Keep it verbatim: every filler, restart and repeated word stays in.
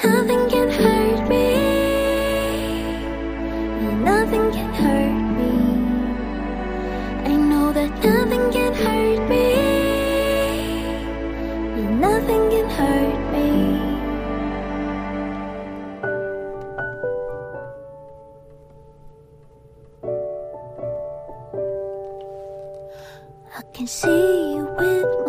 nothing can hurt me. Nothing can hurt me. I know that nothing can hurt me. Nothing can hurt me. I can see you with